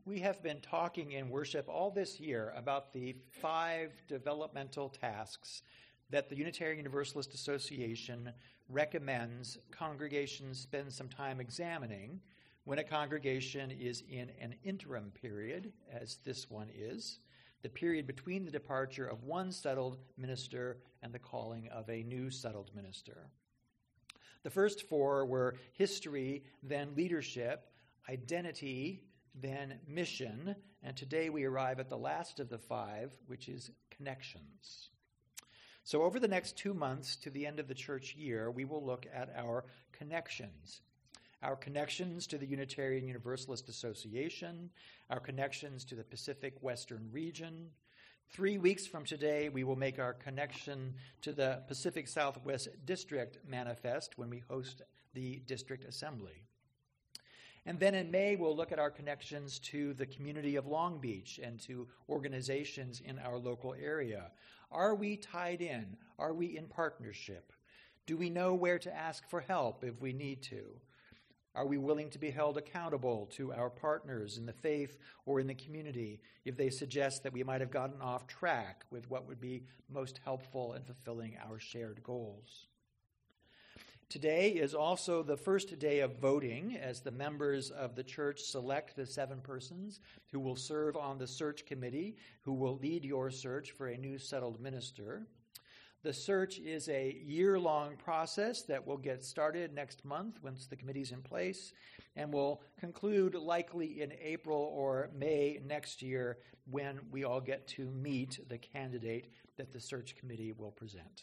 We have been talking in worship all this year about the 5 developmental tasks that the Unitarian Universalist Association recommends congregations spend some time examining when a congregation is in an interim period, as this one is, the period between the departure of one settled minister and the calling of a new settled minister. The first 4 were history, then leadership, identity, then mission, and today we arrive at the last of the 5, which is connections. So over the next 2 months to the end of the church year, we will look at our connections to the Unitarian Universalist Association, our connections to the Pacific Western region. 3 weeks from today, we will make our connection to the Pacific Southwest District manifest when we host the district assembly. And then in May, we'll look at our connections to the community of Long Beach and to organizations in our local area. Are we tied in? Are we in partnership? Do we know where to ask for help if we need to? Are we willing to be held accountable to our partners in the faith or in the community if they suggest that we might have gotten off track with what would be most helpful in fulfilling our shared goals? Today is also the first day of voting as the members of the church select the 7 persons who will serve on the search committee, who will lead your search for a new settled minister. The search is a year-long process that will get started next month once the committee's in place and will conclude likely in April or May next year when we all get to meet the candidate that the search committee will present.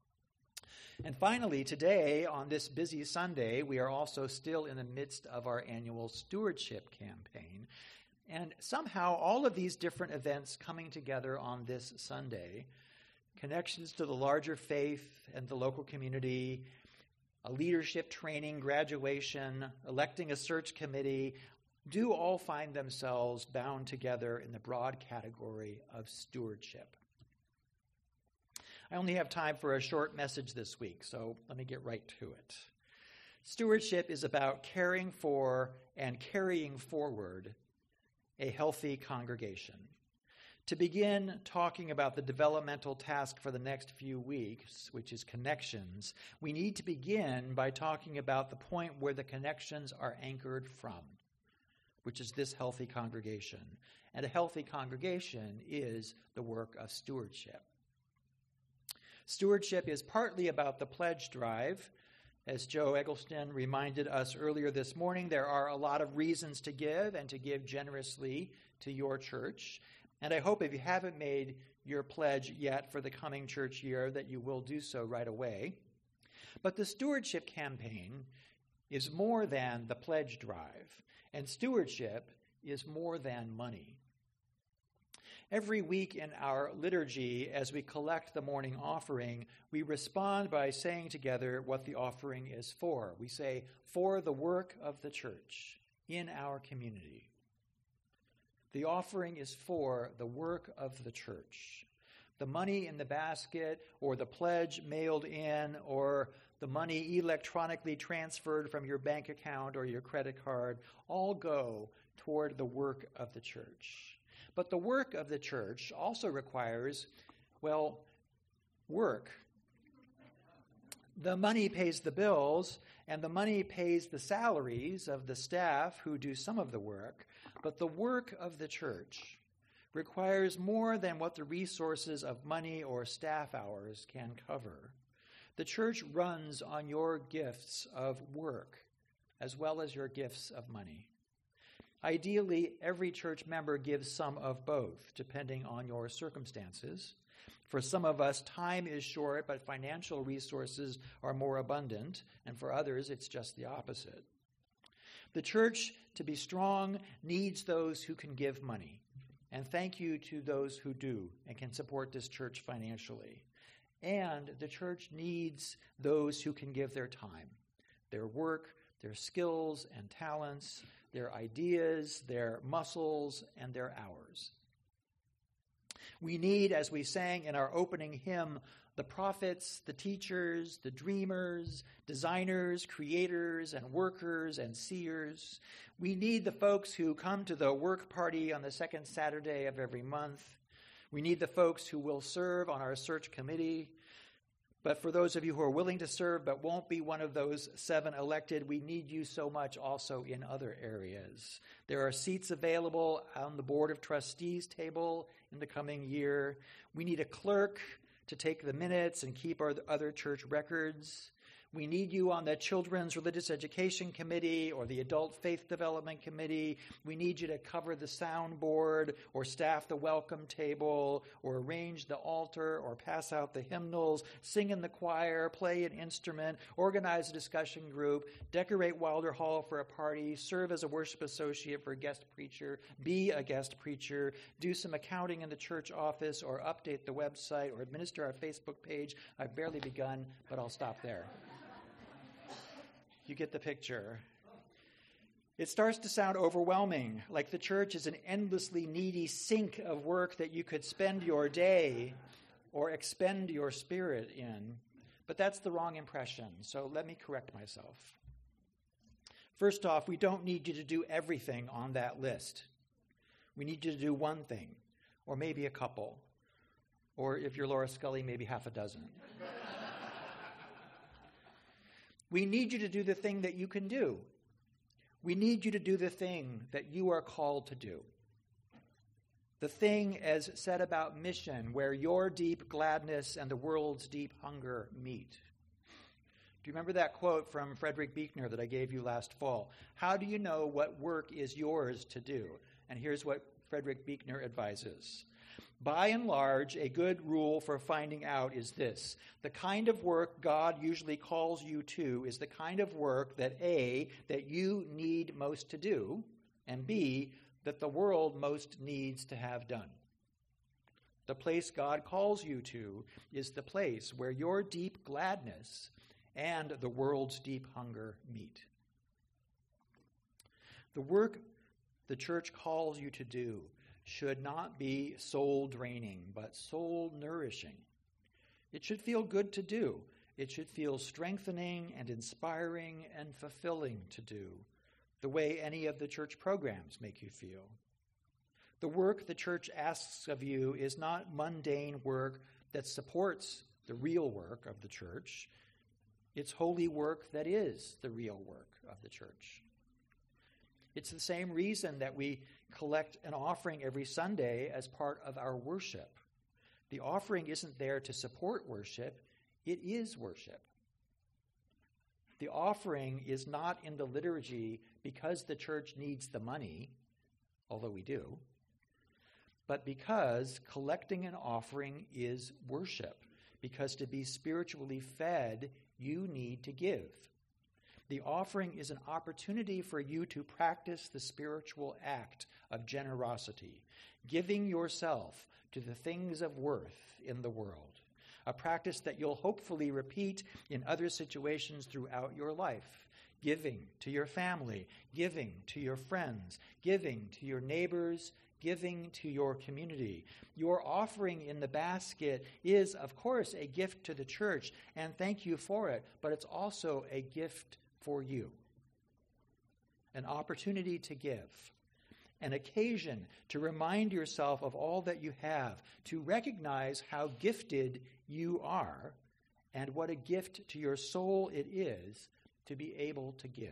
And finally, today, on this busy Sunday, we are also still in the midst of our annual stewardship campaign. And somehow, all of these different events coming together on this Sunday, connections to the larger faith and the local community, a leadership training, graduation, electing a search committee, do all find themselves bound together in the broad category of stewardship. I only have time for a short message this week, so let me get right to it. Stewardship is about caring for and carrying forward a healthy congregation. To begin talking about the developmental task for the next few weeks, which is connections, we need to begin by talking about the point where the connections are anchored from, which is this healthy congregation. And a healthy congregation is the work of stewardship. Stewardship is partly about the pledge drive. As Joe Eggleston reminded us earlier this morning, there are a lot of reasons to give and to give generously to your church. And I hope if you haven't made your pledge yet for the coming church year that you will do so right away. But the stewardship campaign is more than the pledge drive, and stewardship is more than money. Every week in our liturgy, as we collect the morning offering, we respond by saying together what the offering is for. We say, for the work of the church in our community. The offering is for the work of the church. The money in the basket, or the pledge mailed in, or the money electronically transferred from your bank account or your credit card, all go toward the work of the church. But the work of the church also requires, work. The money pays the bills, and the money pays the salaries of the staff who do some of the work. But the work of the church requires more than what the resources of money or staff hours can cover. The church runs on your gifts of work as well as your gifts of money. Ideally, every church member gives some of both, depending on your circumstances. For some of us, time is short, but financial resources are more abundant, and for others, it's just the opposite. The church, to be strong, needs those who can give money, and thank you to those who do and can support this church financially. And the church needs those who can give their time, their work, their skills and talents, their ideas, their muscles, and their hours. We need, as we sang in our opening hymn, the prophets, the teachers, the dreamers, designers, creators, and workers and seers. We need the folks who come to the work party on the second Saturday of every month. We need the folks who will serve on our search committee. But for those of you who are willing to serve but won't be one of those 7 elected, we need you so much also in other areas. There are seats available on the Board of Trustees table in the coming year. We need a clerk to take the minutes and keep our other church records. We need you on the Children's Religious Education Committee or the Adult Faith Development Committee. We need you to cover the soundboard or staff the welcome table or arrange the altar or pass out the hymnals, sing in the choir, play an instrument, organize a discussion group, decorate Wilder Hall for a party, serve as a worship associate for a guest preacher, be a guest preacher, do some accounting in the church office or update the website or administer our Facebook page. I've barely begun, but I'll stop there. You get the picture. It starts to sound overwhelming, like the church is an endlessly needy sink of work that you could spend your day or expend your spirit in. But that's the wrong impression, so let me correct myself. First off, we don't need you to do everything on that list. We need you to do one thing, or maybe a couple, or if you're Laura Scully, maybe half a dozen. We need you to do the thing that you can do. We need you to do the thing that you are called to do. The thing, as said about mission, where your deep gladness and the world's deep hunger meet. Do you remember that quote from Frederick Buechner that I gave you last fall? How do you know what work is yours to do? And here's what Frederick Buechner advises. By and large, a good rule for finding out is this. The kind of work God usually calls you to is the kind of work that A, that you need most to do, and B, that the world most needs to have done. The place God calls you to is the place where your deep gladness and the world's deep hunger meet. The work the church calls you to do should not be soul-draining, but soul-nourishing. It should feel good to do. It should feel strengthening and inspiring and fulfilling to do, the way any of the church programs make you feel. The work the church asks of you is not mundane work that supports the real work of the church. It's holy work that is the real work of the church. It's the same reason that we collect an offering every Sunday as part of our worship. The offering isn't there to support worship, it is worship. The offering is not in the liturgy because the church needs the money, although we do, but because collecting an offering is worship, because to be spiritually fed, you need to give. The offering is an opportunity for you to practice the spiritual act of generosity, giving yourself to the things of worth in the world, a practice that you'll hopefully repeat in other situations throughout your life, giving to your family, giving to your friends, giving to your neighbors, giving to your community. Your offering in the basket is, of course, a gift to the church, and thank you for it, but it's also a gift for you, an opportunity to give, an occasion to remind yourself of all that you have, to recognize how gifted you are, and what a gift to your soul it is to be able to give.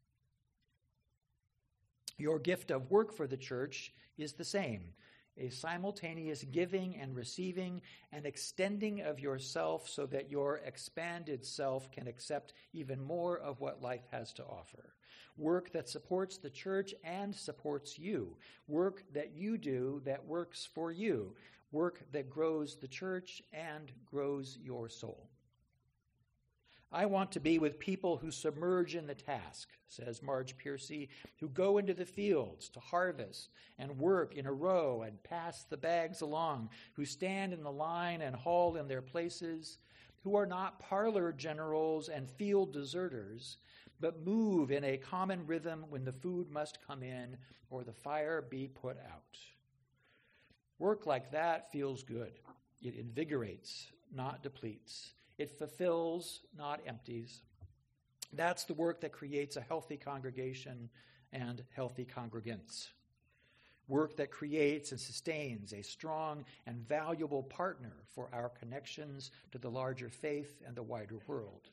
Your gift of work for the church is the same, a simultaneous giving and receiving and extending of yourself so that your expanded self can accept even more of what life has to offer. Work that supports the church and supports you. Work that you do that works for you. Work that grows the church and grows your soul. I want to be with people who submerge in the task, says Marge Piercy, who go into the fields to harvest and work in a row and pass the bags along, who stand in the line and haul in their places, who are not parlor generals and field deserters, but move in a common rhythm when the food must come in or the fire be put out. Work like that feels good. It invigorates, not depletes. It fulfills, not empties. That's the work that creates a healthy congregation and healthy congregants. Work that creates and sustains a strong and valuable partner for our connections to the larger faith and the wider world.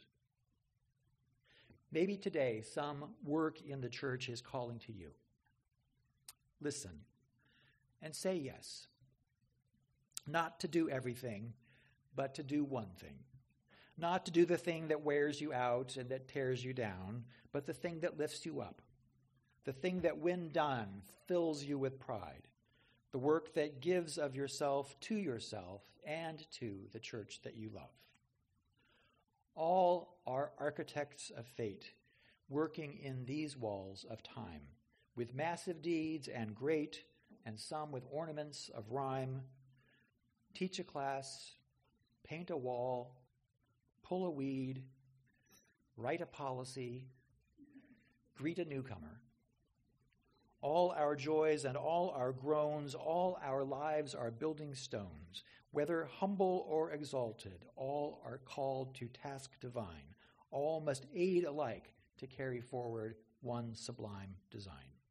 Maybe today some work in the church is calling to you. Listen and say yes. Not to do everything, but to do one thing. Not to do the thing that wears you out and that tears you down, but the thing that lifts you up. The thing that, when done, fills you with pride. The work that gives of yourself and to the church that you love. All are architects of fate, working in these walls of time, with massive deeds and great, and some with ornaments of rhyme. Teach a class, paint a wall, pull a weed, write a policy, greet a newcomer. All our joys and all our groans, all our lives are building stones. Whether humble or exalted, all are called to task divine. All must aid alike to carry forward one sublime design.